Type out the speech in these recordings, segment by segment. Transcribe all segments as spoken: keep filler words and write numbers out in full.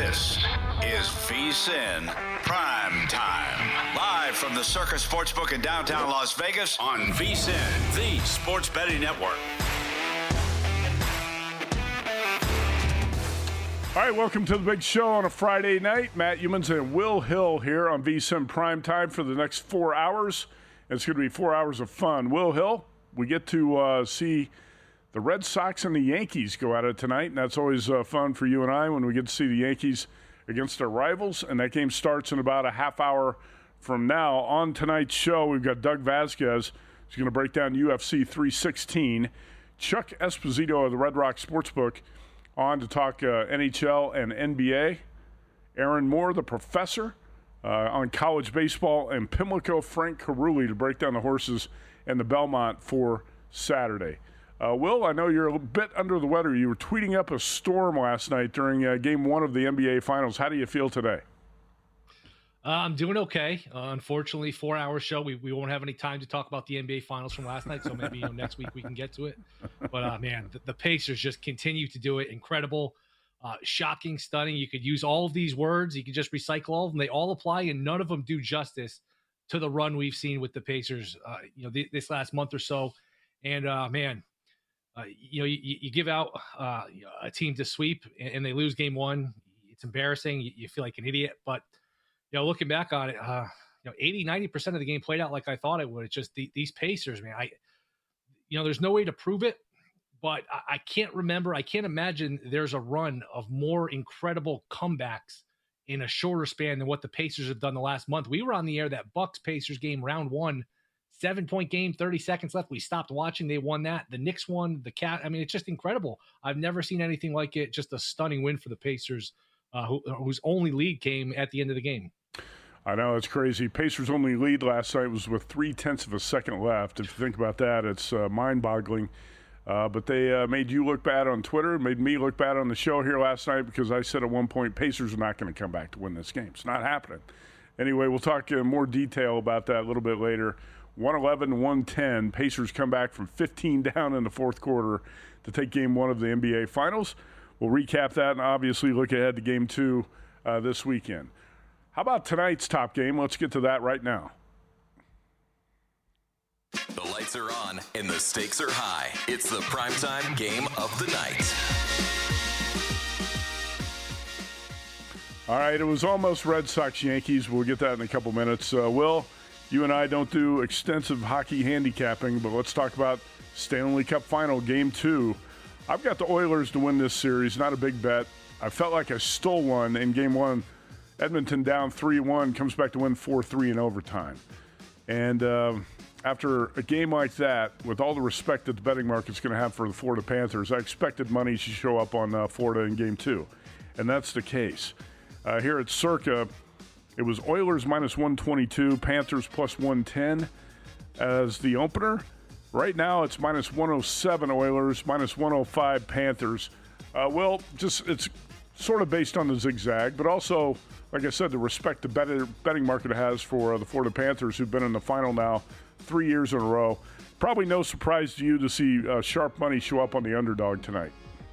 This is VSiN Prime Time. Live from the Circus Sportsbook in downtown Las Vegas on VSiN, the sports betting network. All right, welcome to the big show on a Friday night. Matt Youmans and Will Hill here on VSiN Prime Time for the next four hours. It's going to be four hours of fun. Will Hill, we get to uh, see the Red Sox and the Yankees go at it tonight, and that's always uh, fun for you and I when we get to see the Yankees against their rivals, and that game starts in about a half hour from now. On tonight's show, we've got Doug Vasquez, who's going to break down U F C three sixteen. Chuck Esposito of the Red Rock Sportsbook on to talk uh, N H L and N B A. Aaron Moore, the professor, uh, on college baseball, and Pimlico Frank Caruli to break down the horses and the Belmont for Saturday. Uh, Will, I know you're a bit under the weather. You were tweeting up a storm last night during uh, game one of the N B A Finals. How do you feel today? Uh, I'm doing okay. Uh, unfortunately, four-hour show. We we won't have any time to talk about the N B A Finals from last night, so maybe you know, next week we can get to it. But, uh, man, the, the Pacers just continue to do it. Incredible, uh, shocking, stunning. You could use all of these words. You could just recycle all of them. They all apply, and none of them do justice to the run we've seen with the Pacers uh, you know, th- this last month or so. And, uh, man, Uh, you know, you, you give out uh, a team to sweep and, and they lose game one. It's embarrassing. You, you feel like an idiot. But, you know, looking back on it, uh, you know, eighty, ninety percent of the game played out like I thought it would. It's just the, these Pacers, man. I, you know, there's no way to prove it, but I, I can't remember. I can't imagine there's a run of more incredible comebacks in a shorter span than what the Pacers have done the last month. We were on the air that Bucks-Pacers game, round one. Seven-point game, thirty seconds left. We stopped watching. They won that. The Knicks won. The Cat. I mean, it's just incredible. I've never seen anything like it. Just a stunning win for the Pacers, uh, who, whose only lead came at the end of the game. I know, it's crazy. Pacers' only lead last night was with three-tenths of a second left. If you think about that, it's uh, mind-boggling. Uh, but they uh, made you look bad on Twitter, made me look bad on the show here last night because I said at one point Pacers are not going to come back to win this game. It's not happening. Anyway, we'll talk in more detail about that a little bit later. one eleven one ten. Pacers come back from fifteen down in the fourth quarter to take game one of the N B A Finals. We'll recap that and obviously look ahead to game two uh, this weekend. How about tonight's top game? Let's get to that right now. The lights are on and the stakes are high. It's the primetime game of the night. All right, it was almost Red Sox-Yankees. We'll get that in a couple minutes. Uh, Will, you and I don't do extensive hockey handicapping, but let's talk about Stanley Cup Final, Game two. I've got the Oilers to win this series, not a big bet. I felt like I stole one in Game one. Edmonton down three one, comes back to win four three in overtime. And um, after a game like that, with all the respect that the betting market's going to have for the Florida Panthers, I expected money to show up on uh, Florida in Game two. And that's the case. Uh, here at Circa, it was Oilers minus one twenty-two, Panthers plus one ten as the opener. Right now, it's minus one oh seven Oilers, minus one oh five Panthers. Uh, well, just it's sort of based on the zigzag, but also, like I said, the respect the bet- betting market has for uh, the Florida Panthers, who've been in the final now three years in a row. Probably no surprise to you to see uh, sharp money show up on the underdog tonight.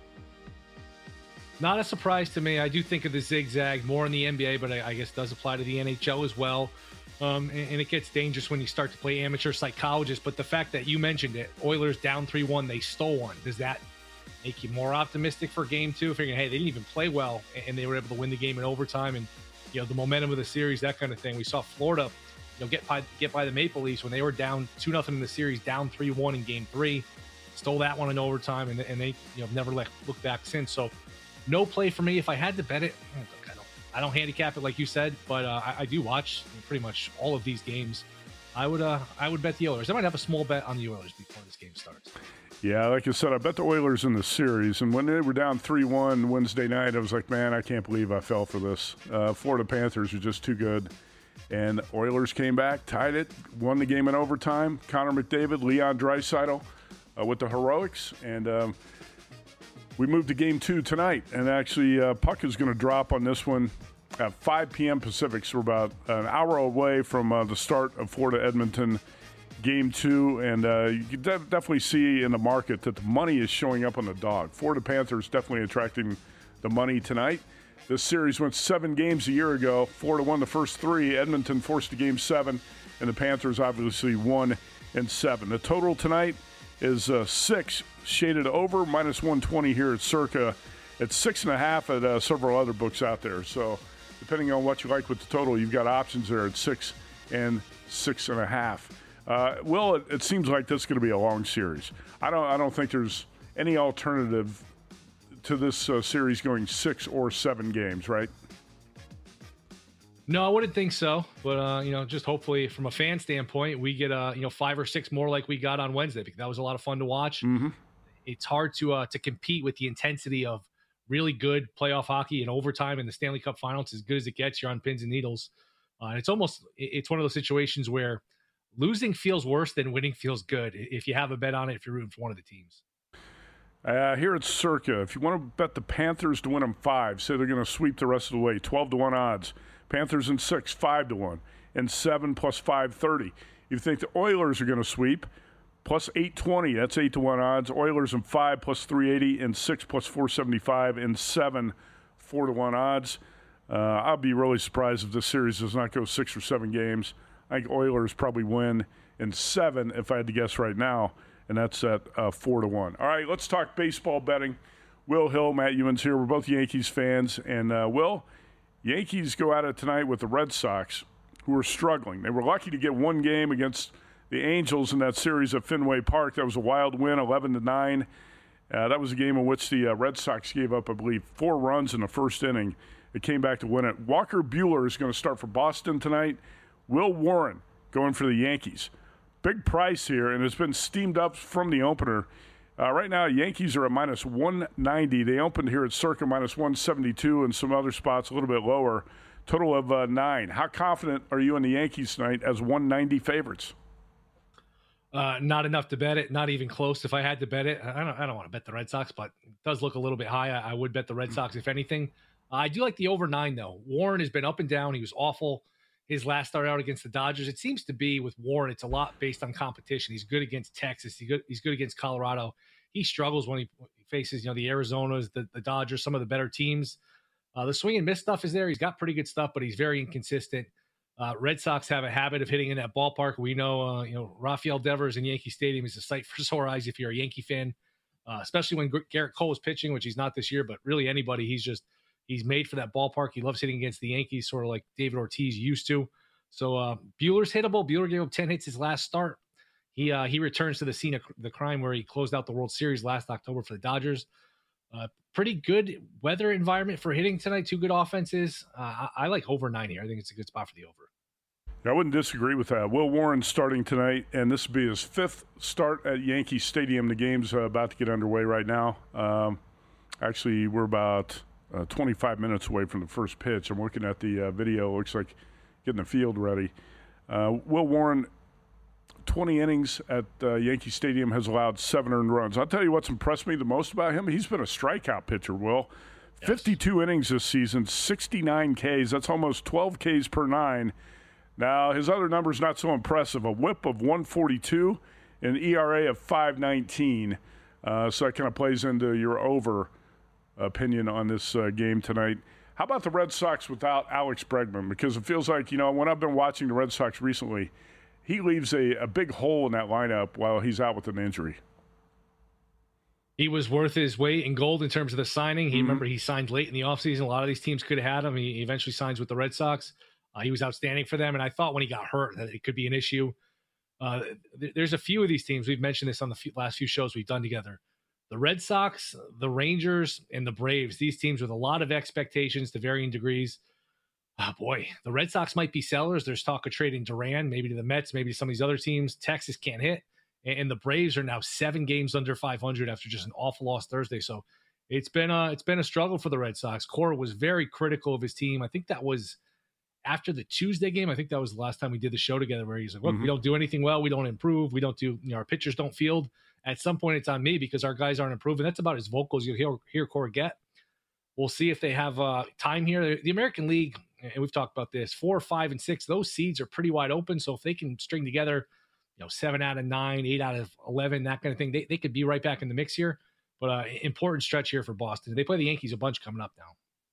Not a surprise to me. I do think of the zigzag more in the N B A, but I, I guess does apply to the N H L as well. Um, and, and it gets dangerous when you start to play amateur psychologist. But the fact that you mentioned it, Oilers down three one, they stole one. Does that make you more optimistic for game two? Figuring, hey, they didn't even play well, and they were able to win the game in overtime. And, you know, the momentum of the series, that kind of thing. We saw Florida, you know, get by, get by the Maple Leafs when they were down two nothing in the series, down three one in game three. Stole that one in overtime, and, and they, you know, never let, looked back since. So, no play for me. If I had to bet it, I don't, I don't handicap it like you said, but uh, I, I do watch pretty much all of these games. I would uh, I would bet the Oilers. I might have a small bet on the Oilers before this game starts. Yeah, like I said, I bet the Oilers in the series. And when they were down three one Wednesday night, I was like, man, I can't believe I fell for this. Uh, Florida Panthers are just too good. And Oilers came back, tied it, won the game in overtime. Connor McDavid, Leon Draisaitl uh, with the heroics. And um, we moved to game two tonight. And actually, uh, puck is going to drop on this one at five p.m. Pacific. So we're about an hour away from uh, the start of Florida-Edmonton game two. And uh, you can de- definitely see in the market that the money is showing up on the dog. Florida Panthers definitely attracting the money tonight. This series went seven games a year ago, four to one the first three. Edmonton forced a game seven, and the Panthers obviously won in seven. The total tonight is uh, six, shaded over, minus one twenty here at Circa. It's six and a half at uh, several other books out there. So depending on what you like with the total, you've got options there at six and six and a half. Uh, well, it, it seems like this is going to be a long series. I don't. I don't think there's any alternative to this uh, series going six or seven games, right? No, I wouldn't think so. But, uh, you know, just hopefully from a fan standpoint, we get, uh, you know, five or six more like we got on Wednesday, because that was a lot of fun to watch. Mm-hmm. It's hard to uh, to compete with the intensity of really good playoff hockey and overtime in the Stanley Cup final. It's as good as it gets. You're on pins and needles. Uh, and it's almost, it's one of those situations where losing feels worse than winning feels good if you have a bet on it, if you're rooting for one of the teams. Uh, here at Circa, if you want to bet the Panthers to win them five, say they're going to sweep the rest of the way, twelve to one odds. Panthers in six, five to one. And seven plus five thirty. You think the Oilers are going to sweep, plus eight twenty. That's eight to one odds. Oilers in five, plus three eighty. And six, plus four seventy-five. And seven, four to one odds. Uh, I'll be really surprised if this series does not go six or seven games. I think Oilers probably win in seven, if I had to guess right now. And that's at uh, four to one. All right, let's talk baseball betting. Will Hill, Matt Ewins here. We're both Yankees fans. And, uh, Will, Yankees go at it tonight with the Red Sox, who are struggling. They were lucky to get one game against the Angels in that series at Fenway Park. That was a wild win, eleven to nine. Uh, that was a game in which the uh, Red Sox gave up, I believe, four runs in the first inning. It came back to win it. Walker Buehler is going to start for Boston tonight. Will Warren going for the Yankees. Big price here, and it's been steamed up from the opener. Uh, right now, Yankees are at minus one ninety. They opened here at Circa minus one seventy-two, and some other spots a little bit lower. Total of uh, nine. How confident are you in the Yankees tonight as one ninety favorites? Uh, not enough to bet it. Not even close. If I had to bet it, I don't. I don't want to bet the Red Sox, but it does look a little bit high. I, I would bet the Red Sox if anything. Uh, I do like the over nine though. Warren has been up and down. He was awful his last start out against the Dodgers. It seems to be with Warren, it's a lot based on competition. He's good against Texas. He's good, he's good against Colorado. He struggles when he faces, you know, the Arizonas, the, the Dodgers, some of the better teams. Uh, the swing and miss stuff is there. He's got pretty good stuff, but he's very inconsistent. Uh, Red Sox have a habit of hitting in that ballpark. We know, uh, you know, Rafael Devers in Yankee Stadium is a sight for sore eyes if you're a Yankee fan, uh, especially when Garrett Cole is pitching, which he's not this year, but really anybody. He's just, he's made for that ballpark. He loves hitting against the Yankees, sort of like David Ortiz used to. So uh, Buehler's hittable. Buehler gave up ten hits his last start. He uh, he returns to the scene of the crime where he closed out the World Series last October for the Dodgers. Uh, pretty good weather environment for hitting tonight. Two good offenses. Uh, I, I like over nine here. I think it's a good spot for the over. I wouldn't disagree with that. Will Warren starting tonight, and this will be his fifth start at Yankee Stadium. The game's uh, about to get underway right now. Um, actually, we're about uh, twenty-five minutes away from the first pitch. I'm looking at the uh, video. It looks like getting the field ready. Uh, Will Warren, twenty innings at uh, Yankee Stadium, has allowed seven earned runs. I'll tell you what's impressed me the most about him. He's been a strikeout pitcher, Will. Yes. fifty-two innings this season, sixty-nine Ks. That's almost twelve Ks per nine. Now, his other numbers not so impressive. A whip of one forty-two, an E R A of five nineteen. Uh, so that kind of plays into your over opinion on this uh, game tonight. How about the Red Sox without Alex Bregman? Because it feels like, you know, when I've been watching the Red Sox recently, he leaves a, a big hole in that lineup while he's out with an injury. He was worth his weight in gold in terms of the signing. He mm-hmm. remember he signed late in the offseason. A lot of these teams could have had him. He eventually signs with the Red Sox. Uh, he was outstanding for them, and I thought when he got hurt that it could be an issue. Uh, th- there's a few of these teams. We've mentioned this on the few, last few shows we've done together. The Red Sox, the Rangers, and the Braves, these teams with a lot of expectations to varying degrees. Oh, boy, the Red Sox might be sellers. There's talk of trading Duran, maybe to the Mets, maybe to some of these other teams. Texas can't hit. And, and the Braves are now seven games under five hundred after just an awful loss Thursday. So it's been a, it's been a struggle for the Red Sox. Cora was very critical of his team. I think that was after the Tuesday game. I think that was the last time we did the show together where he's like, look, mm-hmm. we don't do anything well. We don't improve. We don't do, you know, our pitchers don't field. At some point, it's on me because our guys aren't improving. That's about as vocal as you'll hear, hear Cora get. We'll see if they have uh, time here. The American League, and we've talked about this, four, five, and six, those seeds are pretty wide open. So if they can string together, you know, seven out of nine, eight out of eleven, that kind of thing, they, they could be right back in the mix here. But uh, important stretch here for Boston. They play the Yankees a bunch coming up now.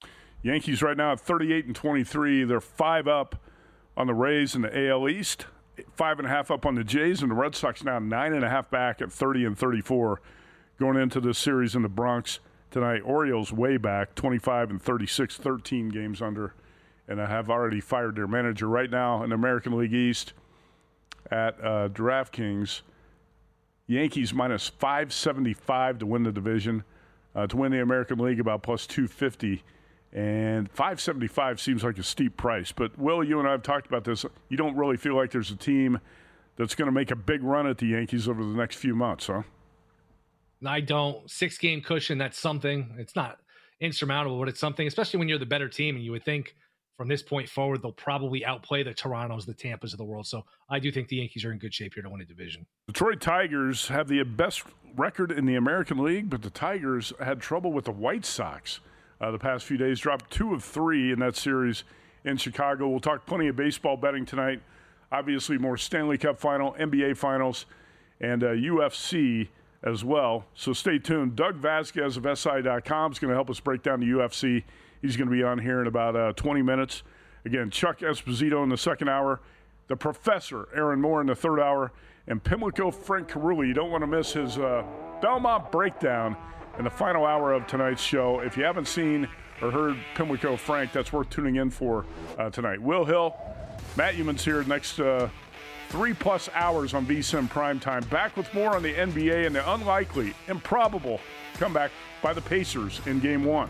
Yankees right now at thirty-eight and twenty-three. They're five up on the Rays in the A L East, five and a half up on the Jays, and the Red Sox now nine and a half back at thirty and thirty-four going into this series in the Bronx tonight. Orioles way back, twenty-five and thirty-six, thirteen games under, and I have already fired their manager right now in the American League East at uh, DraftKings. Yankees minus five seventy-five to win the division. Uh, to win the American League, about plus two fifty. And five seventy-five seems like a steep price. But, Will, you and I have talked about this. You don't really feel like there's a team that's going to make a big run at the Yankees over the next few months, huh? I don't. Six-game cushion, that's something. It's not insurmountable, but it's something, especially when you're the better team. And you would think from this point forward, they'll probably outplay the Torontos, the Tampas of the world. So I do think the Yankees are in good shape here to win a division. Detroit Tigers have the best record in the American League, but the Tigers had trouble with the White Sox uh, the past few days, dropped two of three in that series in Chicago. We'll talk plenty of baseball betting tonight. Obviously, more Stanley Cup final, N B A finals, and uh, U F C as well. So stay tuned. Doug Vasquez of S I dot com is going to help us break down the U F C. He's going to be on here in about uh, twenty minutes. Again, Chuck Esposito in the second hour, the Professor, Aaron Moore, in the third hour, and Pimlico Frank Carulli. You don't want to miss his uh, Belmont breakdown in the final hour of tonight's show. If you haven't seen or heard Pimlico Frank, that's worth tuning in for uh, tonight. Will Hill, Matt Youmans here next uh, three-plus hours on V S I N Primetime. Back with more on the N B A and the unlikely, improbable comeback by the Pacers in Game one.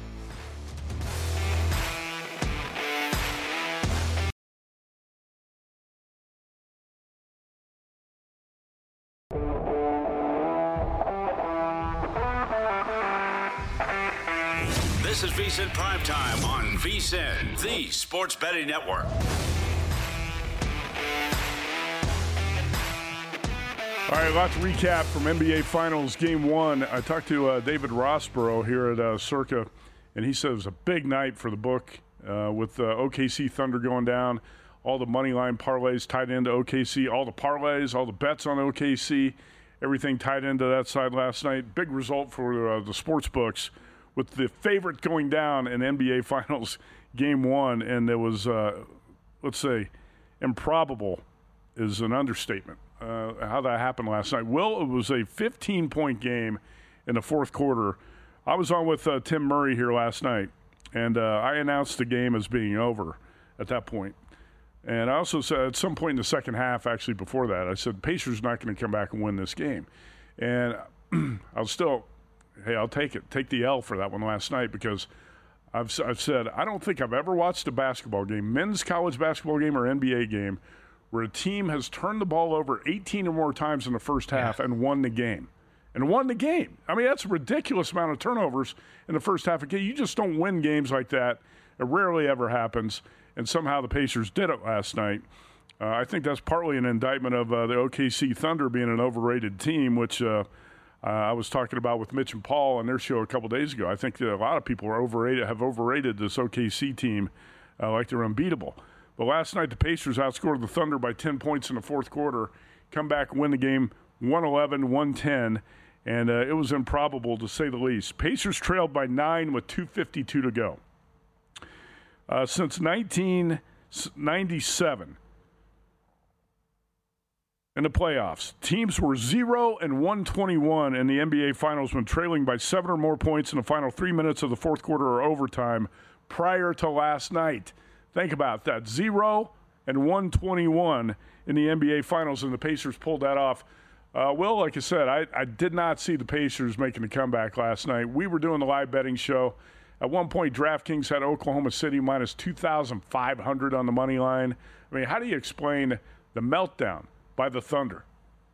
This is V S I N Primetime on V S I N, the Sports Betting Network. All right, lots to recap from N B A Finals Game one. I talked to uh, David Rossborough here at uh, Circa, and he said it was a big night for the book uh, with uh, O K C Thunder going down, all the money line parlays tied into O K C, all the parlays, all the bets on O K C, everything tied into that side last night. Big result for uh, the sports books, with the favorite going down in N B A Finals Game one, and it was, uh, let's say, improbable is an understatement, uh, how that happened last night. Will, it was a fifteen-point game in the fourth quarter. I was on with uh, Tim Murray here last night, and uh, I announced the game as being over at that point. And I also said at some point in the second half, actually before that, I said, Pacers not going to come back and win this game. And I was still... Hey, I'll take it. Take the L for that one last night, because I've I've said I don't think I've ever watched a basketball game, men's college basketball game or N B A game, where a team has turned the ball over eighteen or more times in the first half yeah. and won the game. And won the game. I mean, that's a ridiculous amount of turnovers in the first half of the game. You just don't win games like that. It rarely ever happens. And somehow the Pacers did it last night. Uh, I think that's partly an indictment of uh, the O K C Thunder being an overrated team, which uh, – Uh, I was talking about with Mitch and Paul on their show a couple days ago. I think that a lot of people are overrated, have overrated this O K C team uh, like they're unbeatable. But last night the Pacers outscored the Thunder by ten points in the fourth quarter, come back and win the game one eleven one ten, and uh, it was improbable to say the least. Pacers trailed by nine with two fifty-two to go. Uh, since nineteen ninety-seven, in the playoffs, teams were zero and one twenty-one in the N B A Finals when trailing by seven or more points in the final three minutes of the fourth quarter or overtime prior to last night. Think about that. zero and one twenty-one in the N B A Finals, and the Pacers pulled that off. Uh, well, like I said, I, I did not see the Pacers making a comeback last night. We were doing the live betting show. At one point, DraftKings had Oklahoma City minus two thousand five hundred on the money line. I mean, how do you explain the meltdown by the Thunder?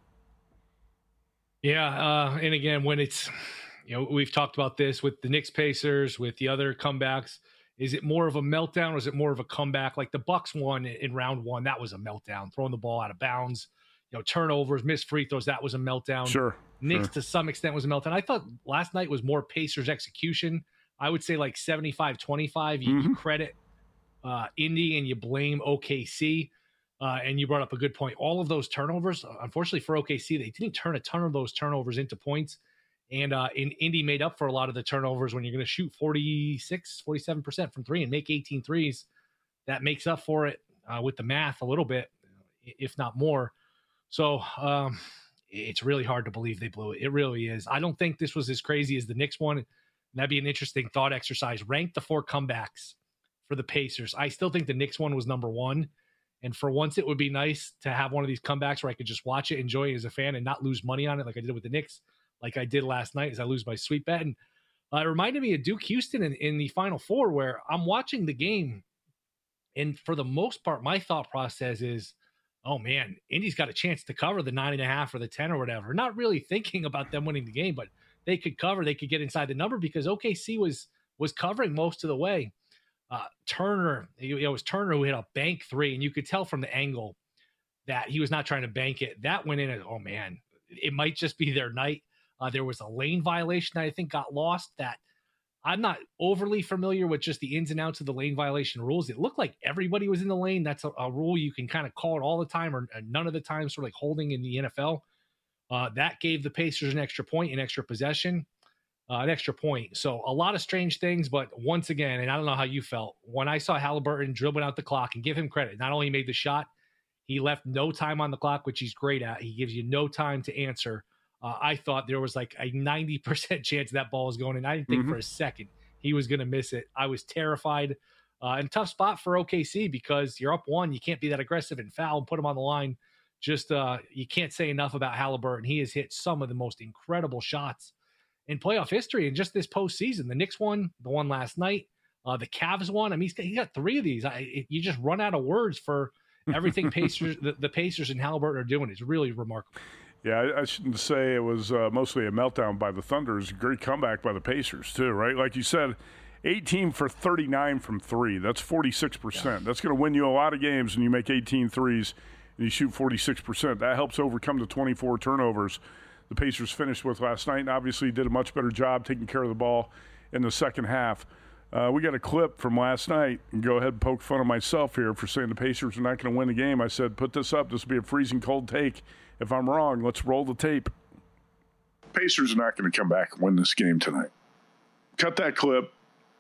Yeah, uh, and again, when it's, you know, we've talked about this with the Knicks Pacers, with the other comebacks. Is it more of a meltdown or is it more of a comeback? Like the Bucks won in round one, that was a meltdown. Throwing the ball out of bounds, you know, turnovers, missed free throws, that was a meltdown. Sure. Knicks sure. to some extent was a meltdown. I thought last night was more Pacers execution. I would say like seventy-five twenty-five. You, mm-hmm. you credit uh, Indy and you blame O K C. Uh, and you brought up a good point. All of those turnovers, unfortunately for O K C, they didn't turn a ton of those turnovers into points. And uh, in Indy made up for a lot of the turnovers. When you're going to shoot forty-six, forty-seven percent from three and make eighteen threes, that makes up for it uh, with the math a little bit, if not more. So um, it's really hard to believe they blew it. It really is. I don't think this was as crazy as the Knicks one. That'd be an interesting thought exercise. Rank the four comebacks for the Pacers. I still think the Knicks one was number one. And for once, it would be nice to have one of these comebacks where I could just watch it, enjoy it as a fan, and not lose money on it like I did with the Knicks, like I did last night as I lose my sweet bet. And uh, it reminded me of Duke Houston in, in the Final Four, where I'm watching the game. And for the most part, my thought process is, oh, man, Indy's got a chance to cover the nine and a half or the ten or whatever. Not really thinking about them winning the game, but they could cover. They could get inside the number because O K C was was covering most of the way. Uh, Turner, it was Turner who hit a bank three, and you could tell from the angle that he was not trying to bank it. That went in, and oh, man, it might just be their night. Uh, there was a lane violation that I think got lost that I'm not overly familiar with just the ins and outs of the lane violation rules. It looked like everybody was in the lane. That's a, a rule you can kind of call it all the time or none of the time, sort of like holding in the N F L. Uh, that gave the Pacers an extra point, an extra possession, uh, an extra point. So a lot of strange things, but once again, and I don't know how you felt, when I saw Halliburton dribbling out the clock, and give him credit, not only made the shot, he left no time on the clock, which he's great at. He gives you no time to answer. Uh, I thought there was like a ninety percent chance that ball was going in. I didn't think mm-hmm. for a second he was going to miss it. I was terrified. Uh, and tough spot for O K C because you're up one. You can't be that aggressive and foul and put him on the line. Just uh, you can't say enough about Halliburton. He has hit some of the most incredible shots in playoff history and just this postseason. The Knicks won, the one last night. Uh, the Cavs won. I mean, he's got, he got three of these. I, it, you just run out of words for everything Pacers, the, the Pacers and Halliburton are doing. It's really remarkable. Yeah, I, I shouldn't say it was uh, mostly a meltdown by the Thunder. It was a great comeback by the Pacers, too, right? Like you said, eighteen for thirty-nine from three. That's forty-six percent. Yeah. That's going to win you a lot of games when you make eighteen threes and you shoot forty-six percent. That helps overcome the twenty-four turnovers the Pacers finished with last night and obviously did a much better job taking care of the ball in the second half. Uh, we got a clip from last night, and go ahead and poke fun of myself here for saying the Pacers are not going to win the game. I said, put this up. This will be a freezing cold take. If I'm wrong, let's roll the tape. Pacers are not going to come back and win this game tonight. Cut that clip.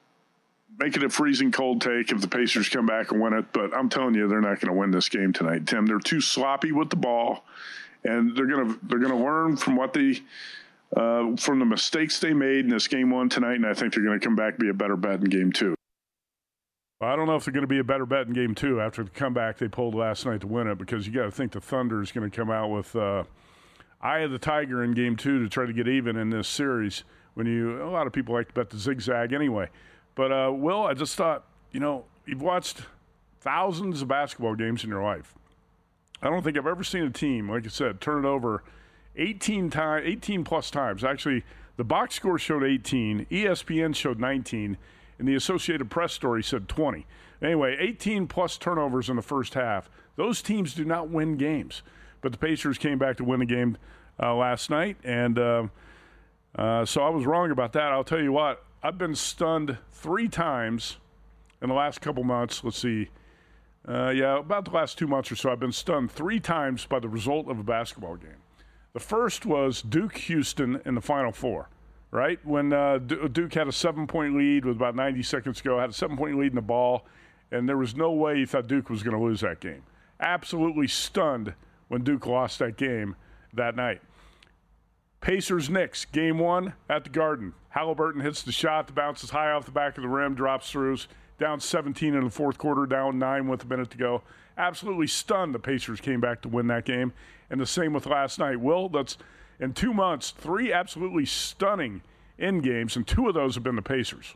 Make it a freezing cold take if the Pacers come back and win it. But I'm telling you, they're not going to win this game tonight, Tim. They're too sloppy with the ball, and they're going to they're going to learn from what they uh, from the mistakes they made in this game one tonight. And I think they're going to come back and be a better bet in game two. Well, I don't know if they're going to be a better bet in game two after the comeback they pulled last night to win it, because you got to think the Thunder is going to come out with uh, eye of the tiger in game two to try to get even in this series. When you, a lot of people like to bet the zigzag anyway. But, uh, Will, I just thought, you know, you've watched thousands of basketball games in your life. I don't think I've ever seen a team, like I said, turn it over eighteen times, eighteen plus times. Actually, the box score showed eighteen, E S P N showed nineteen, and the Associated Press story said twenty. Anyway, eighteen plus turnovers in the first half. Those teams do not win games. But the Pacers came back to win the game uh, last night, and uh, uh, so I was wrong about that. I'll tell you what, I've been stunned three times in the last couple months. Let's see. Uh, yeah, about the last two months or so, I've been stunned three times by the result of a basketball game. The first was Duke-Houston in the Final Four, right? When uh, Duke had a seven-point lead with about ninety seconds to go, had a seven-point lead in the ball, and there was no way you thought Duke was going to lose that game. Absolutely stunned when Duke lost that game that night. Pacers-Knicks, game one at the Garden. Halliburton hits the shot, the bounces high off the back of the rim, drops throughs, down seventeen in the fourth quarter, down nine with a minute to go. Absolutely stunned the Pacers came back to win that game. And the same with last night. Will, that's in two months, three absolutely stunning end games, and two of those have been the Pacers.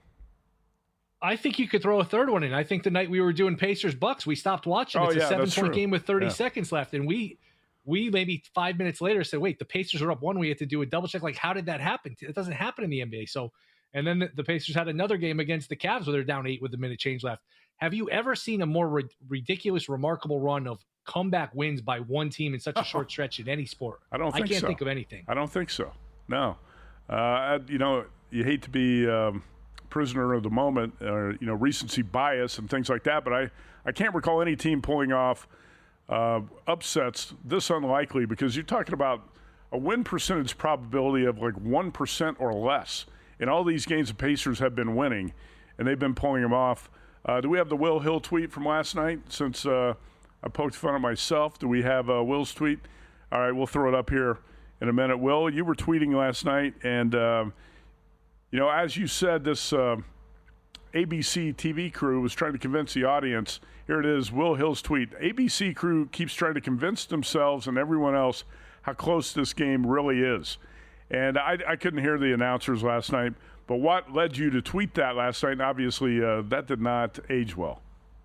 I think you could throw a third one in. I think the night we were doing Pacers-Bucks, we stopped watching. Oh, it's yeah, a seven-point game with thirty yeah. seconds left, and we we maybe five minutes later said, wait, the Pacers are up one. We had to do a double check. Like, how did that happen? It doesn't happen in the N B A. So, and then the, the Pacers had another game against the Cavs where they're down eight with a minute change left. Have you ever seen a more ri- ridiculous, remarkable run of comeback wins by one team in such a short stretch in any sport? I don't think I can't so. think of anything. I don't think so. No. Uh, you know, you hate to be um, prisoner of the moment or, you know, recency bias and things like that, but I, I can't recall any team pulling off uh, upsets this unlikely, because you're talking about a win percentage probability of like one percent or less. In all these games, the Pacers have been winning, and they've been pulling them off. Uh, do we have the Will Hill tweet from last night? Since uh, I poked fun at myself, do we have uh, Will's tweet? All right, we'll throw it up here in a minute. Will, you were tweeting last night, and, um, you know, as you said, this uh, A B C T V crew was trying to convince the audience. Here it is, Will Hill's tweet. A B C crew keeps trying to convince themselves and everyone else how close this game really is. And I, I couldn't hear the announcers last night, but what led you to tweet that last night? And obviously, uh, that did not age well.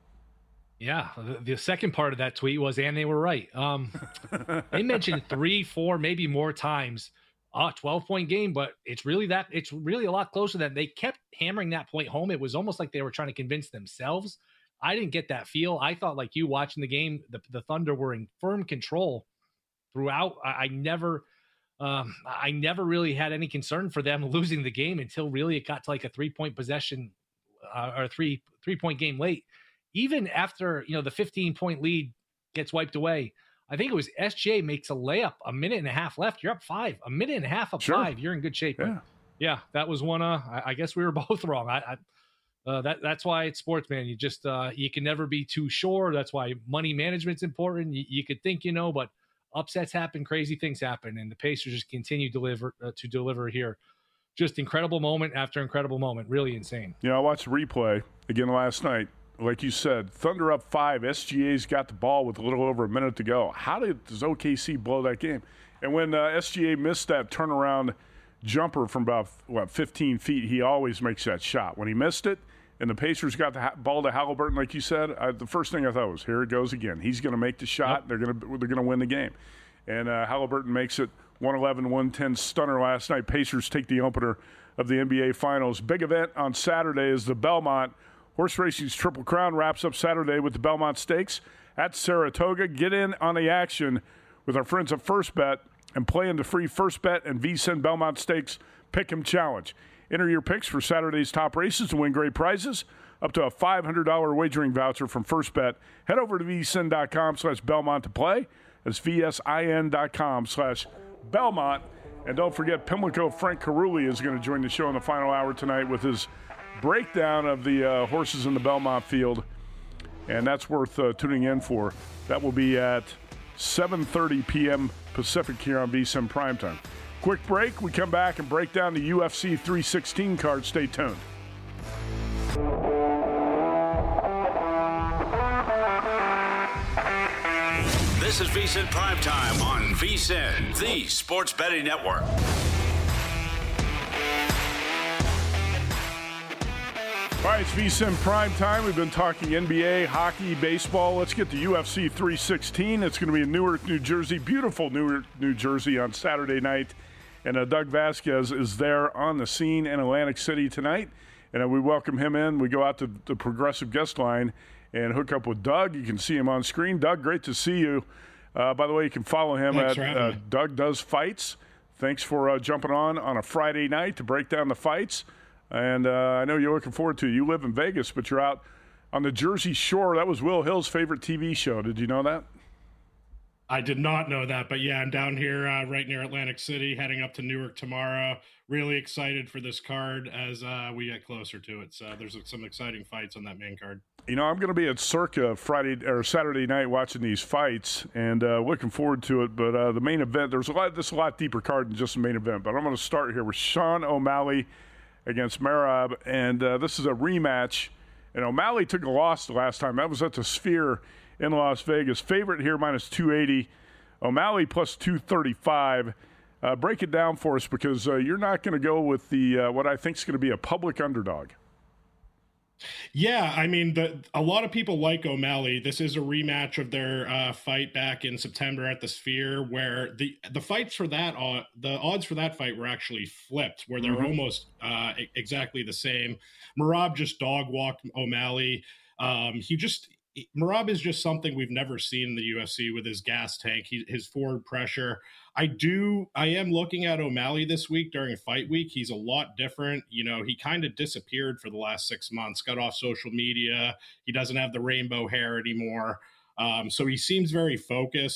Yeah, the, the second part of that tweet was, and they were right. Um, they mentioned three, four, maybe more times, a twelve-point game, but it's really that. It's really a lot closer than they kept hammering that point home. It was almost like they were trying to convince themselves. I didn't get that feel. I thought, like you watching the game, the, the Thunder were in firm control throughout. I, I never. Um, I never really had any concern for them losing the game until really it got to like a three-point possession uh, or three three-point game late. Even after, you know, the fifteen-point lead gets wiped away, I think it was S G A makes a layup, a minute and a half left. You're up five, a minute and a half up sure. five. You're in good shape. Yeah, but yeah, that was one. Uh, I, I guess we were both wrong. I, I uh, that that's why it's sports, man. You just uh, you can never be too sure. That's why money management's important. You, you could think you know, but upsets happen, crazy things happen, and the Pacers just continue to deliver uh, to deliver here. Just incredible moment after incredible moment. Really insane. You know, I watched the replay again last night. Like you said, Thunder up five. S G A's got the ball with a little over a minute to go. How did does O K C blow that game? And when uh, S G A missed that turnaround jumper from about, what, fifteen feet, he always makes that shot. When he missed it and the Pacers got the ha- ball to Halliburton, like you said, I, the first thing I thought was, here it goes again. He's going to make the shot. Yep. They're going to they're going to win the game. And uh, Halliburton makes it one eleven one ten stunner last night. Pacers take the opener of the N B A Finals. Big event on Saturday is the Belmont Horse Racing's Triple Crown wraps up Saturday with the Belmont Stakes at Saratoga. Get in on the action with our friends at First Bet and play in the free First Bet and V S I N Belmont Stakes Pick'em Challenge. Enter your picks for Saturday's top races to win great prizes, up to a five hundred dollars wagering voucher from First Bet. Head over to vsin.com slash Belmont to play. That's vsin.com slash Belmont. And don't forget, Pimlico Frank Caruli is going to join the show in the final hour tonight with his breakdown of the uh, horses in the Belmont field, and that's worth uh, tuning in for. That will be at seven thirty p.m. Pacific here on V S I N Primetime. Quick break. We come back and break down the U F C three sixteen card. Stay tuned. This is V S I N Primetime on V S I N, the Sports Betting Network. All right, it's V S I N Prime Time. We've been talking N B A, hockey, baseball. Let's get to U F C three sixteen. It's going to be in Newark, New Jersey. Beautiful Newark, New Jersey on Saturday night. And uh, Doug Vasquez is there on the scene in Atlantic City tonight. And uh, we welcome him in. We go out to the Progressive Guest Line and hook up with Doug. You can see him on screen. Doug, great to see you. Uh, by the way, you can follow him Thanks at uh, Doug Does Fights. Thanks for uh, jumping on on a Friday night to break down the fights. And uh, I know you're looking forward to it. You live in Vegas, but you're out on the Jersey Shore. That was Will Hill's favorite T V show. Did you know that? I did not know that, but yeah, I'm down here uh, right near Atlantic City, heading up to Newark tomorrow. Really excited for this card as uh, we get closer to it. So there's some exciting fights on that main card. You know, I'm going to be at Circa Friday or Saturday night watching these fights, and uh, looking forward to it. But uh, the main event, there's a lot. This is a lot deeper card than just the main event. But I'm going to start here with Sean O'Malley against Merab, and uh, this is a rematch. And O'Malley took a loss the last time. That was at the Sphere in Las Vegas. Favorite here, minus two eighty. O'Malley plus two thirty-five. Uh, break it down for us, because uh, you're not going to go with the uh, what I think is going to be a public underdog. Yeah, I mean, the, a lot of people like O'Malley. This is a rematch of their uh, fight back in September at the Sphere, where the the fights for that, uh, the odds for that fight were actually flipped, where they're mm-hmm. almost uh, exactly the same. Merab just dog walked O'Malley. Um, he just Merab is just something we've never seen in the U F C with his gas tank, he, his forward pressure. I do, I am looking at O'Malley this week during fight week. He's a lot different. You know, he kind of disappeared for the last six months, got off social media. He doesn't have the rainbow hair anymore. Um, so he seems very focused.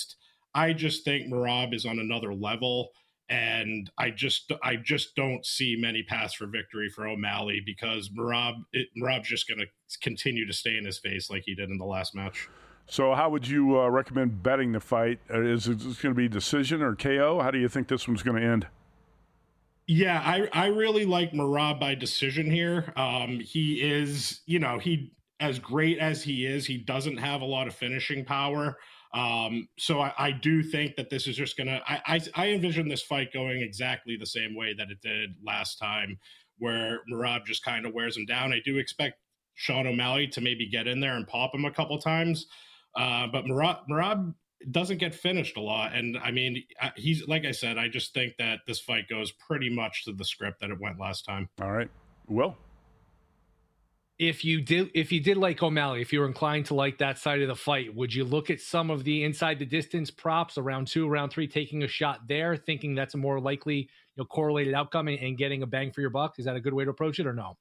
I just think Merab is on another level. And I just I just don't see many paths for victory for O'Malley because Merab it, Merab's just going to continue to stay in his face like he did in the last match. So how would you uh, recommend betting the fight? Is it going to be decision or K O? How do you think this one's going to end? Yeah, I, I really like Merab by decision here. Um, he is, you know, he as great as he is, he doesn't have a lot of finishing power. Um, so I, I do think that this is just gonna. I, I I envision this fight going exactly the same way that it did last time, where Merab just kind of wears him down. I do expect Sean O'Malley to maybe get in there and pop him a couple times, uh, but Merab Merab doesn't get finished a lot. And I mean, he's like I said, I just think that this fight goes pretty much to the script that it went last time. All right, well. If you did, if you did like O'Malley, if you were inclined to like that side of the fight, would you look at some of the inside the distance props, around two, round three, taking a shot there, thinking that's a more likely, you know, correlated outcome and, and getting a bang for your buck? Is that a good way to approach it, or no?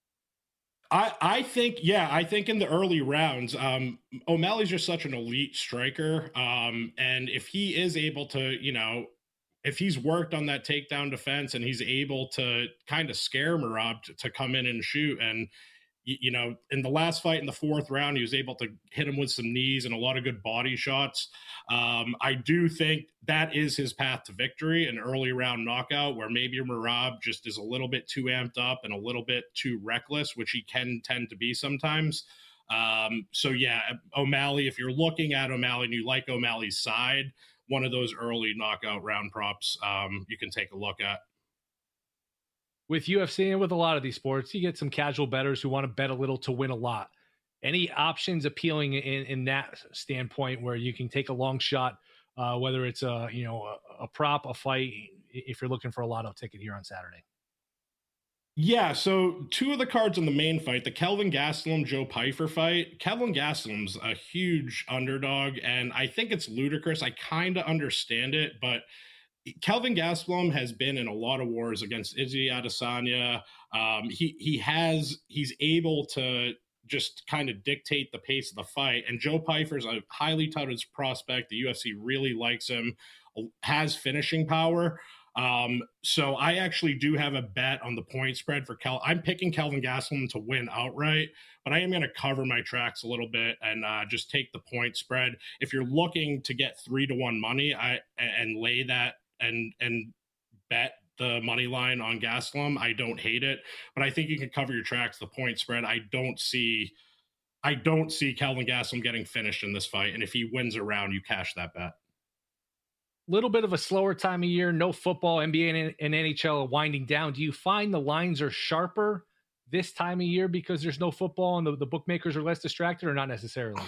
I, I think, yeah, I think in the early rounds, um, O'Malley's just such an elite striker. Um, and if he is able to, you know, if he's worked on that takedown defense and he's able to kind of scare Merab to, to come in and shoot, and you know, in the last fight in the fourth round, he was able to hit him with some knees and a lot of good body shots. Um, I do think that is his path to victory, an early round knockout where maybe Merab just is a little bit too amped up and a little bit too reckless, which he can tend to be sometimes. Um, so, yeah, O'Malley, if you're looking at O'Malley and you like O'Malley's side, one of those early knockout round props um, you can take a look at. With U F C and with a lot of these sports, you get some casual bettors who want to bet a little to win a lot. Any options appealing in, in that standpoint where you can take a long shot, uh, whether it's a, you know, a, a prop, a fight, if you're looking for a lotto ticket here on Saturday? Yeah, so two of the cards in the main fight, the Kelvin Gastelum Joe Pyfer fight. Kelvin Gastelum's a huge underdog, and I think it's ludicrous. I kind of understand it, but Kelvin Gastelum has been in a lot of wars against Izzy Adesanya. Um, he he has he's able to just kind of dictate the pace of the fight. And Joe Pyfer's a highly touted prospect. The U F C really likes him, has finishing power. Um, so I actually do have a bet on the point spread for Kel. I'm picking Kelvin Gastelum to win outright, but I am going to cover my tracks a little bit and uh, just take the point spread. If you're looking to get three to one money, I and lay that and and bet the money line on Gastelum, I don't hate it, but I think you can cover your tracks. The point spread, I don't see, I don't see Kelvin Gastelum getting finished in this fight, and if he wins a round, you cash that bet. Little bit of a slower time of year, no football, N B A and, and N H L are winding down. Do you find the lines are sharper this time of year because there's no football and the, the bookmakers are less distracted, or not necessarily?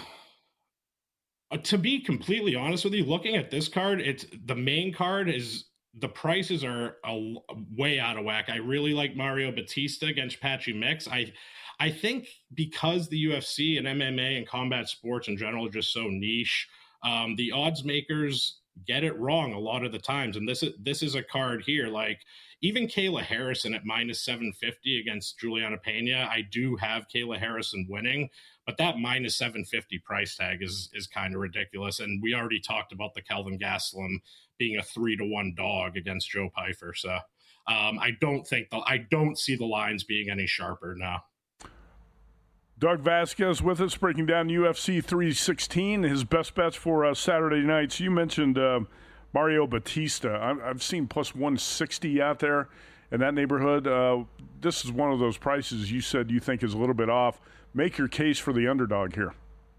Uh, to be completely honest with you, looking at this card, it's the main card is the prices are a, a way out of whack. I really like Mario Batista against Patchy Mix. I, I think because the U F C and M M A and combat sports in general are just so niche, um, the odds makers get it wrong a lot of the times. And this is this is a card here, like even Kayla Harrison at minus seven fifty against Juliana Pena. I do have Kayla Harrison winning, but that minus seven fifty price tag is is kind of ridiculous. And we already talked about the Kelvin Gastelum being a three to one dog against Joe Pyfer. So um, I don't think the I don't see the lines being any sharper now. Doug Vasquez with us, breaking down U F C three sixteen, his best bets for uh, Saturday nights. You mentioned uh, Mario Batista. I've, I've seen plus one sixty out there in that neighborhood. Uh, this is one of those prices you said you think is a little bit off. Make your case for the underdog here.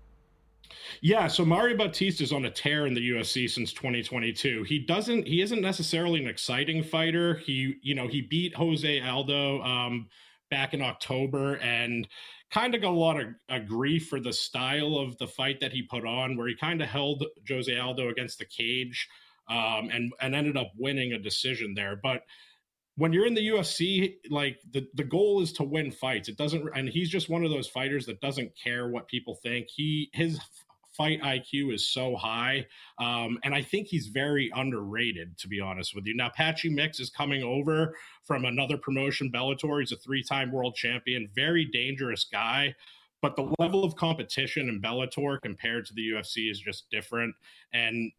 Yeah, so Mario Batista is on a tear in the U F C since twenty twenty-two. He doesn't, he isn't necessarily an exciting fighter. He, you know, he beat Jose Aldo um, back in October and kind of got a lot of uh, grief for the style of the fight that he put on, where he kind of held Jose Aldo against the cage um, and, and ended up winning a decision there. But when you're in the U F C, like the, the goal is to win fights. It doesn't, and he's just one of those fighters that doesn't care what people think. He, his fight I Q is so high. Um, and I think he's very underrated, to be honest with you. Now, Patchy Mix is coming over from another promotion, Bellator. He's a three-time world champion, very dangerous guy. But the level of competition in Bellator compared to the U F C is just different. And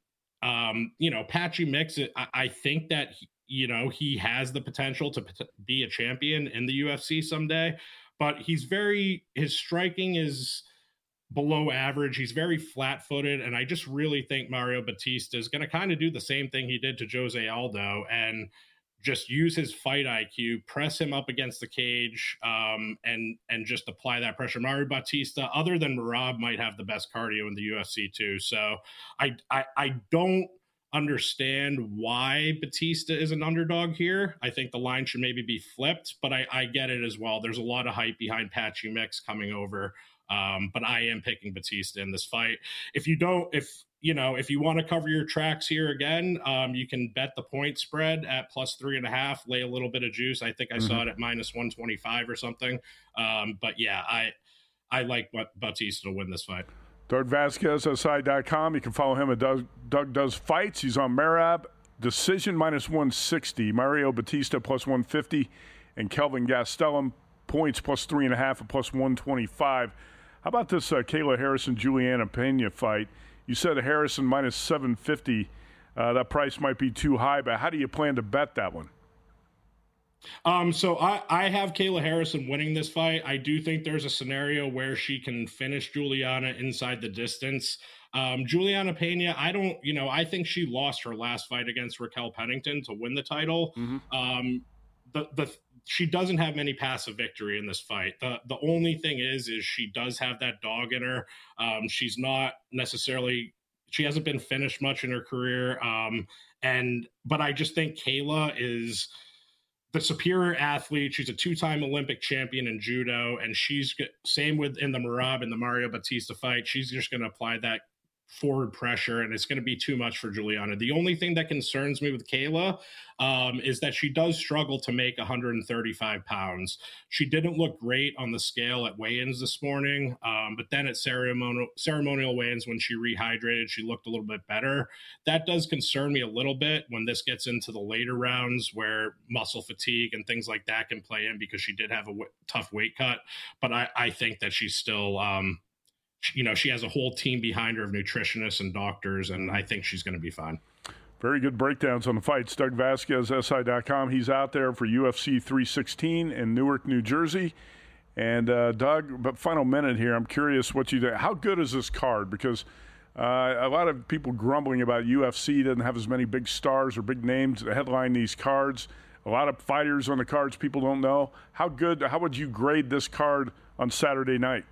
Um, you know, Patchy Mix, I, I think that, he, you know, he has the potential to p- be a champion in the U F C someday, but he's very, his striking is below average. He's very flat footed. And I just really think Mario Batista is going to kind of do the same thing he did to Jose Aldo and just use his fight I Q, press him up against the cage, um, and and just apply that pressure. Mario Batista, other than Merab, might have the best cardio in the U F C too. So I I, I don't understand why Batista is an underdog here. I think the line should maybe be flipped, but I, I get it as well. There's a lot of hype behind Patchy Mix coming over, um, but I am picking Batista in this fight. If you don't, if you know, if you want to cover your tracks here again, um, you can bet the point spread at plus three and a half, lay a little bit of juice. I think I mm-hmm. saw it at minus one twenty-five or something. Um, but yeah, I I like Batista to win this fight. Doug Vasquez, S I dot com. You can follow him at Doug, Doug Does Fights. He's on Merab. Decision minus one sixty. Mario Batista plus one fifty. And Kelvin Gastelum points plus three and a half and plus one twenty-five. How about this uh, Kayla Harrison, Juliana Pena fight? You said Harrison minus seven fifty. Uh, that price might be too high, but how do you plan to bet that one? Um, so I, I have Kayla Harrison winning this fight. I do think there's a scenario where she can finish Juliana inside the distance. Um, Juliana Pena, I don't, you know, I think she lost her last fight against Raquel Pennington to win the title. Mm-hmm. Um, the, the, she doesn't have many passive victory in this fight. The the only thing is, is she does have that dog in her. Um, she's not necessarily, she hasn't been finished much in her career. Um, and, but I just think Kayla is the superior athlete. She's a two-time Olympic champion in judo, and she's same with in the Merab and the Mario Batista fight. She's just going to apply that forward pressure, and it's going to be too much for Juliana. The only thing that concerns me with Kayla um, is that she does struggle to make one hundred thirty-five pounds. She didn't look great on the scale at weigh-ins this morning, um, but then at ceremonial, ceremonial weigh-ins when she rehydrated, she looked a little bit better. That does concern me a little bit when this gets into the later rounds where muscle fatigue and things like that can play in, because she did have a w- tough weight cut. But I, I think that she's still um, – you know, she has a whole team behind her of nutritionists and doctors, and I think she's going to be fine. Very good breakdowns on the fights. Doug Vasquez, S I dot com. He's out there for U F C three sixteen in Newark, New Jersey. And, uh, Doug, but final minute here, I'm curious what you think. How good is this card? Because uh, a lot of people grumbling about U F C doesn't have as many big stars or big names that headline these cards. A lot of fighters on the cards people don't know. How good, how would you grade this card on Saturday night?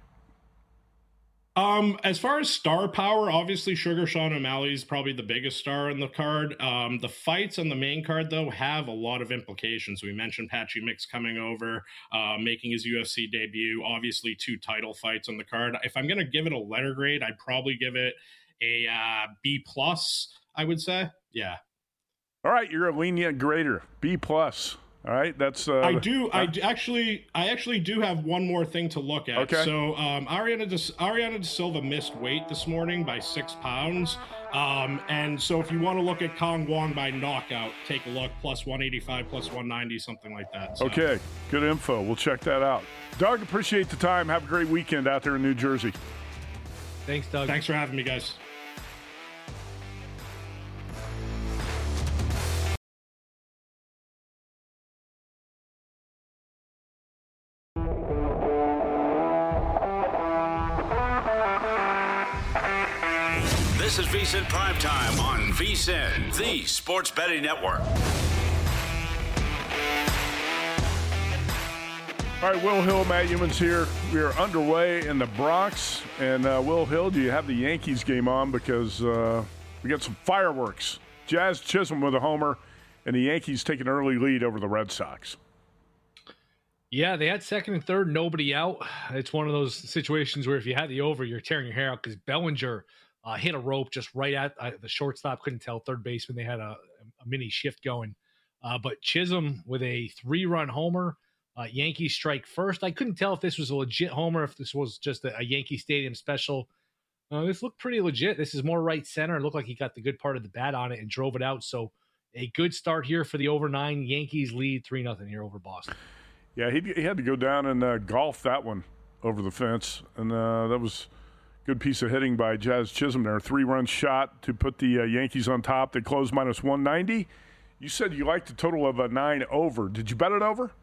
Um, as far as star power, obviously Sugar Sean O'Malley is probably the biggest star in the card. Um, the fights on the main card, though, have a lot of implications. We mentioned Patchy Mix coming over, uh, making his U F C debut. Obviously, two title fights on the card. If I'm going to give it a letter grade, I'd probably give it a uh, B plus, I would say. Yeah. All right, you're a lenient grader. B plus. All right, that's. Uh, I do. Uh, I do, actually. I actually do have one more thing to look at. Okay. So, um, Ariana De, Ariana De Silva missed weight this morning by six pounds. Um, and so, if you want to look at Kong Wong by knockout, take a look. Plus one eighty-five, plus one ninety, something like that. So. Okay, good info. We'll check that out. Doug, appreciate the time. Have a great weekend out there in New Jersey. Thanks, Doug. Thanks for having me, guys. This is VSiN Primetime on VSiN, the Sports Betting Network. All right, Will Hill, Matt Youmans here. We are underway in the Bronx. And, uh, Will Hill, do you have the Yankees game on? Because uh, we got some fireworks. Jazz Chisholm with a homer, and the Yankees take an early lead over the Red Sox. Yeah, they had second and third, nobody out. It's one of those situations where if you had the over, you're tearing your hair out because Bellinger uh, hit a rope just right at uh, the shortstop. Couldn't tell third baseman. They had a, a mini shift going. Uh, but Chisholm with a three-run homer. Uh, Yankees strike first. I couldn't tell if this was a legit homer, if this was just a, a Yankee Stadium special. Uh, this looked pretty legit. This is more right center. It looked like he got the good part of the bat on it and drove it out. So a good start here for the over nine. Yankees lead three nothing here over Boston. Yeah, he, he had to go down and uh, golf that one over the fence, and uh, that was a Good piece of hitting by Jazz Chisholm there. Three-run shot to put the uh, Yankees on top. They closed minus one ninety. You said you liked a total of a nine over. Did you bet it over?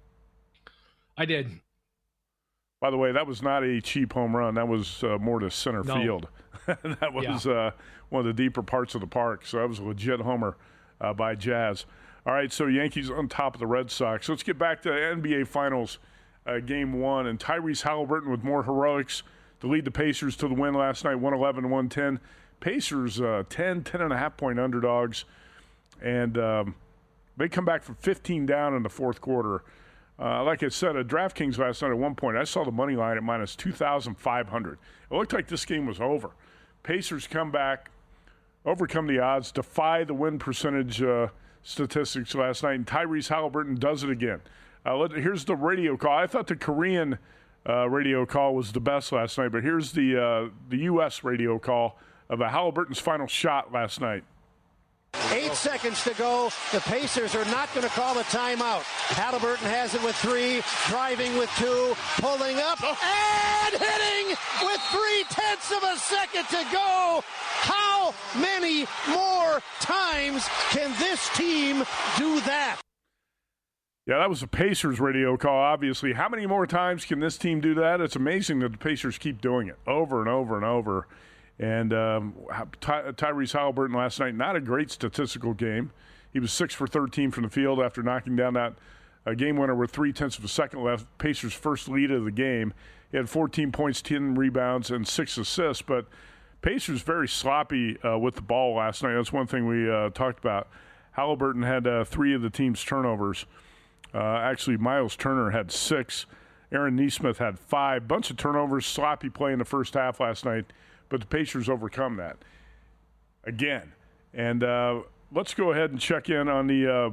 I did. By the way, that was not a cheap home run. That was uh, more to center no. field. That was yeah. uh, one of the deeper parts of the park. So that was a legit homer uh, by Jazz. All right, so Yankees on top of the Red Sox. Let's get back to N B A Finals uh, Game one. And Tyrese Halliburton with more heroics to lead the Pacers to the win last night, one eleven to one ten. Pacers uh, ten, ten and a half point underdogs. And um, they come back from fifteen down in the fourth quarter. Uh, like I said, at DraftKings last night at one point, I saw the money line at minus two thousand five hundred. It looked like this game was over. Pacers come back, overcome the odds, defy the win percentage uh, statistics last night, and Tyrese Halliburton does it again. Uh, let, here's the radio call. I thought the Korean uh, radio call was the best last night, but here's the uh, the U S radio call of a Halliburton's final shot last night. Eight seconds to go. The Pacers are not going to call a timeout. Halliburton has it with three, driving with two, pulling up, and hitting with three-tenths of a second to go. How many more times can this team do that? Yeah, that was a Pacers radio call, obviously. How many more times can this team do that? It's amazing that the Pacers keep doing it over and over and over. And um, Ty- Tyrese Halliburton last night, not a great statistical game. He was six for thirteen from the field after knocking down that uh, game winner with three-tenths of a second left, Pacers' first lead of the game. He had fourteen points, ten rebounds, and six assists. But Pacers very sloppy uh, with the ball last night. That's one thing we uh, talked about. Halliburton had uh, three of the team's turnovers. Uh, actually, Miles Turner had six. Aaron Nesmith had five. Bunch of turnovers, sloppy play in the first half last night. But the Pacers overcome that again. And uh, let's go ahead and check in on the uh,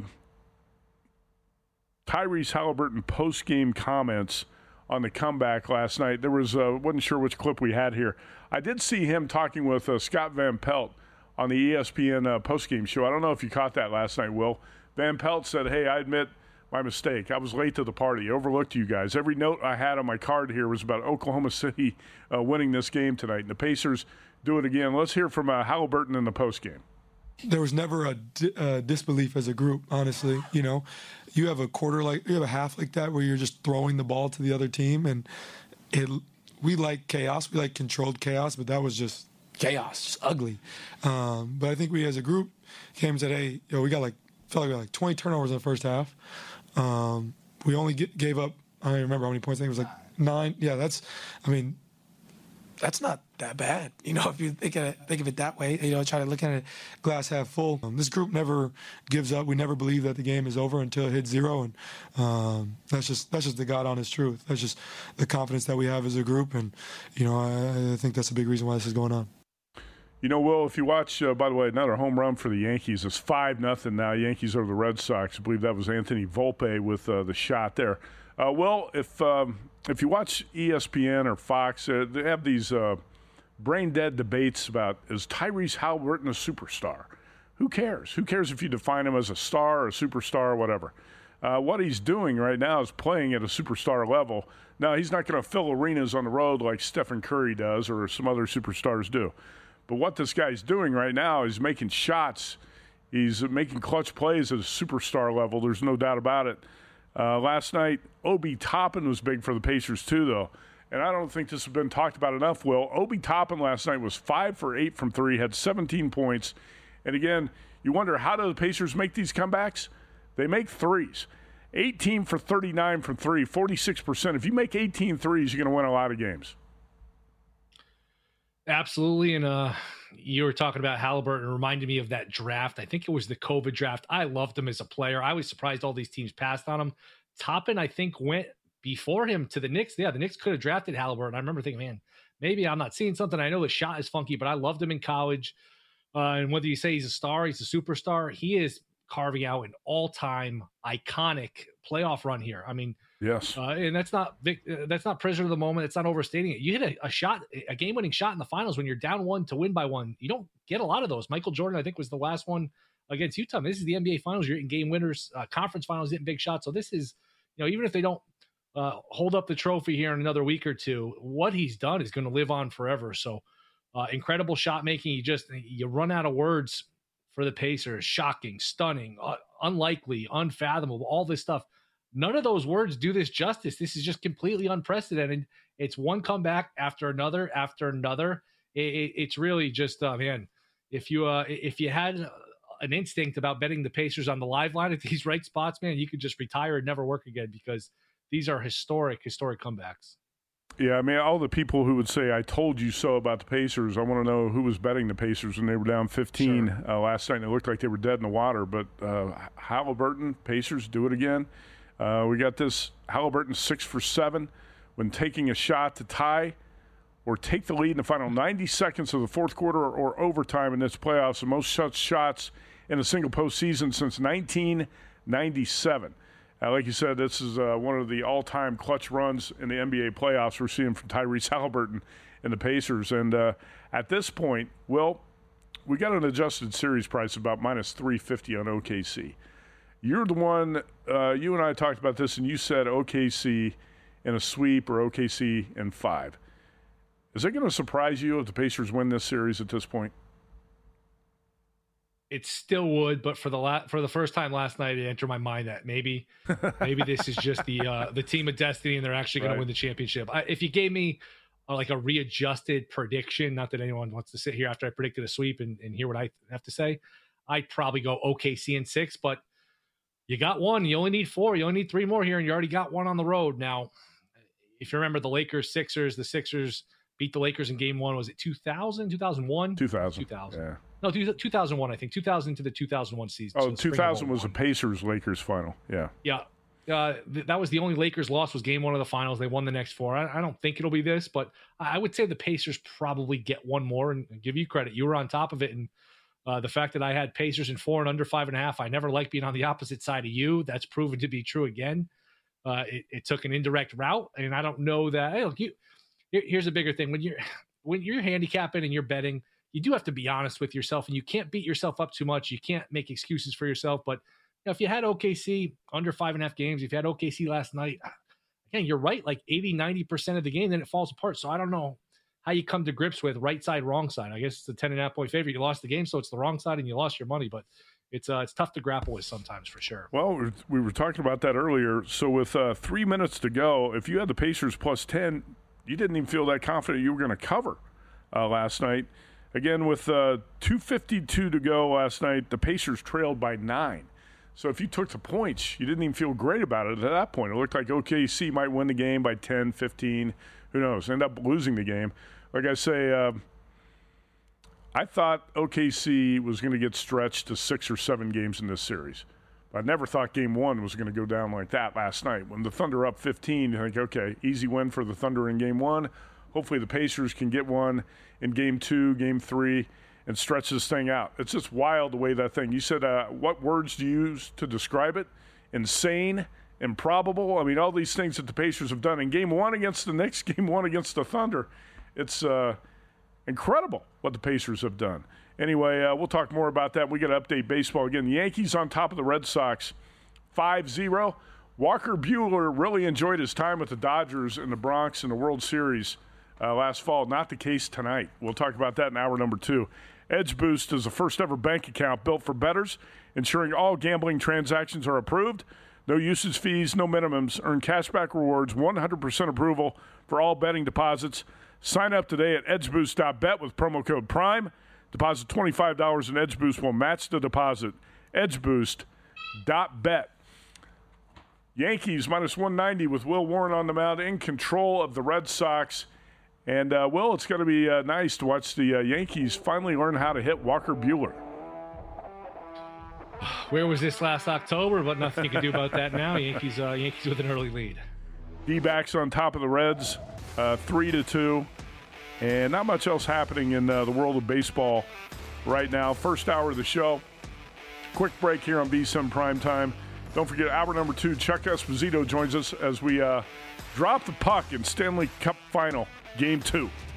Tyrese Halliburton post-game comments on the comeback last night. There was, uh, wasn't sure which clip we had here. I did see him talking with uh, Scott Van Pelt on the E S P N uh, post-game show. I don't know if you caught that last night, Will. Van Pelt said, hey, I admit my mistake. I was late to the party. Overlooked you guys. Every note I had on my card here was about Oklahoma City uh, winning this game tonight. And the Pacers do it again. Let's hear from uh, Halliburton in the postgame. There was never a di- uh, disbelief as a group, honestly. You know, you have a quarter like, you have a half like that where you're just throwing the ball to the other team. And it, we like chaos. We like controlled chaos, but that was just chaos, just ugly. Um, but I think we as a group came and said, hey, yo, we got like, felt like we had like twenty turnovers in the first half. Um, we only get, gave up, I don't even remember how many points. I think it was like nine. Yeah, that's, I mean, that's not that bad. You know, if you think of it, think of it that way, you know, try to look at it glass half full. Um, this group never gives up. We never believe that the game is over until it hits zero. And um, that's just that's just the God honest truth. That's just the confidence that we have as a group. And, you know, I, I think that's a big reason why this is going on. You know, Will, if you watch, uh, by the way, another home run for the Yankees. It's five nothing now. Yankees over the Red Sox. I believe that was Anthony Volpe with uh, the shot there. Uh, Will, if um, if you watch E S P N or Fox, uh, they have these uh, brain-dead debates about, is Tyrese Halliburton a superstar? Who cares? Who cares if you define him as a star or a superstar or whatever? Uh, what he's doing right now is playing at a superstar level. Now, he's not going to fill arenas on the road like Stephen Curry does or some other superstars do. But what this guy's doing right now is making shots. He's making clutch plays at a superstar level. There's no doubt about it. Uh, last night, Obi Toppin was big for the Pacers too, though. And I don't think this has been talked about enough, Will. Obi Toppin last night was five for eight from three, had seventeen points. And again, you wonder, how do the Pacers make these comebacks? They make threes. eighteen for thirty-nine from three, forty-six percent. If you make eighteen threes, you're going to win a lot of games. Absolutely. And uh, you were talking about Halliburton. It reminded me of that draft. I think it was the COVID draft. I loved him as a player. I was surprised all these teams passed on him. Toppin, I think, went before him to the Knicks. Yeah, the Knicks could have drafted Halliburton. I remember thinking, man, maybe I'm not seeing something. I know the shot is funky, but I loved him in college. Uh, and whether you say he's a star, he's a superstar, he is carving out an all-time iconic playoff run here. I mean, yes, uh, and that's not uh, that's not prisoner of the moment. It's not overstating it. You hit a, a shot, a game-winning shot in the finals when you're down one to win by one. You don't get a lot of those. Michael Jordan, I think, was the last one against Utah. This is the N B A Finals. You're hitting game winners, uh, conference finals, hitting big shots. So this is, you know, even if they don't uh, hold up the trophy here in another week or two, what he's done is going to live on forever. So uh, incredible shot making. You just you run out of words for the Pacers. Shocking, stunning, uh, unlikely, unfathomable, all this stuff. None of those words do this justice. This is just completely unprecedented. It's one comeback after another after another. It, it, it's really just, uh, man, if you uh, if you had an instinct about betting the Pacers on the live line at these right spots, man, you could just retire and never work again, because these are historic, historic comebacks. Yeah, I mean, all the people who would say, I told you so about the Pacers, I want to know who was betting the Pacers when they were down fifteen sure. uh, last night, and it looked like they were dead in the water. But uh, Halliburton, Pacers, do it again. Uh, we got this Halliburton six for seven when taking a shot to tie or take the lead in the final ninety seconds of the fourth quarter or, or overtime in this playoffs. The most such shots in a single postseason since nineteen ninety-seven. Uh, like you said, this is uh, one of the all-time clutch runs in the N B A playoffs we're seeing from Tyrese Halliburton and the Pacers. And uh, at this point, well, we got an adjusted series price about minus three fifty on O K C. You're the one, uh, you and I talked about this, and you said O K C in a sweep or O K C in five. Is it going to surprise you if the Pacers win this series at this point? It still would, but for the la- for the first time last night, it entered my mind that maybe maybe this is just the uh, the team of destiny, and they're actually going right. to win the championship. I, if you gave me uh, like a readjusted prediction, not that anyone wants to sit here after I predicted a sweep and, and hear what I have to say, I'd probably go O K C in six, but you got one. You only need four. You only need three more here, and you already got one on the road. Now, if you remember the Lakers, Sixers, the Sixers beat the Lakers in game one. Was it two thousand, two thousand one? two thousand. two thousand. Yeah. No, two thousand one, I think. two thousand to the two thousand one season. Oh, so two thousand was the Pacers-Lakers final. Yeah. Yeah. Uh, th- that was the only Lakers loss was game one of the finals. They won the next four. I, I don't think it'll be this, but I would say the Pacers probably get one more, and, and give you credit. You were on top of it, and uh, the fact that I had Pacers in four and under five and a half, I never liked being on the opposite side of you. That's proven to be true again. Uh, it, it took an indirect route, and I don't know that. Hey, look, you, here, here's a bigger thing. When you're when you're handicapping and you're betting, you do have to be honest with yourself, and you can't beat yourself up too much. You can't make excuses for yourself. But you know, if you had O K C under five and a half games, if you had O K C last night, again, you're right, like eighty, ninety percent of the game, then it falls apart. So I don't know how you come to grips with right side, wrong side. I guess it's a ten and a half point favorite. You lost the game, so it's the wrong side, and you lost your money. But it's uh, it's tough to grapple with sometimes, for sure. Well, we were talking about that earlier. So with uh, three minutes to go, if you had the Pacers plus ten, you didn't even feel that confident you were going to cover uh, last night. Again, with uh, two fifty-two to go last night, the Pacers trailed by nine. So if you took the points, you didn't even feel great about it at that point. It looked like O K C might win the game by ten, fifteen. Who knows? End up losing the game. Like I say, uh, I thought O K C was going to get stretched to six or seven games in this series. But I never thought game one was going to go down like that last night. When the Thunder up fifteen, you think, okay, easy win for the Thunder in game one. Hopefully the Pacers can get one in game two, game three, and stretch this thing out. It's just wild the way that thing. You said, uh, what words do you use to describe it? Insane, improbable. I mean, all these things that the Pacers have done in game one against the Knicks, game one against the Thunder. It's uh, incredible what the Pacers have done. Anyway, uh, we'll talk more about that. We got to update baseball again. The Yankees on top of the Red Sox, five zero. Walker Buehler really enjoyed his time with the Dodgers in the Bronx in the World Series Uh, last fall. Not the case tonight. We'll talk about that in hour number two. Edge Boost is the first ever bank account built for bettors, ensuring all gambling transactions are approved. No usage fees, no minimums. Earn cashback rewards, one hundred percent approval for all betting deposits. Sign up today at edge boost dot bet with promo code PRIME. Deposit twenty-five dollars and Edge Boost will match the deposit. edge boost dot bet. Yankees minus one ninety with Will Warren on the mound, in control of the Red Sox. And, uh, Will, it's going to be uh, nice to watch the uh, Yankees finally learn how to hit Walker Buehler. Where was this last October? But nothing you can do about that now. Yankees uh, Yankees with an early lead. D-backs on top of the Reds, uh, three to two. And not much else happening in uh, the world of baseball right now. First hour of the show. Quick break here on V S I N Primetime. Don't forget, hour number two, Chuck Esposito joins us as we uh, drop the puck in Stanley Cup Final. Game two.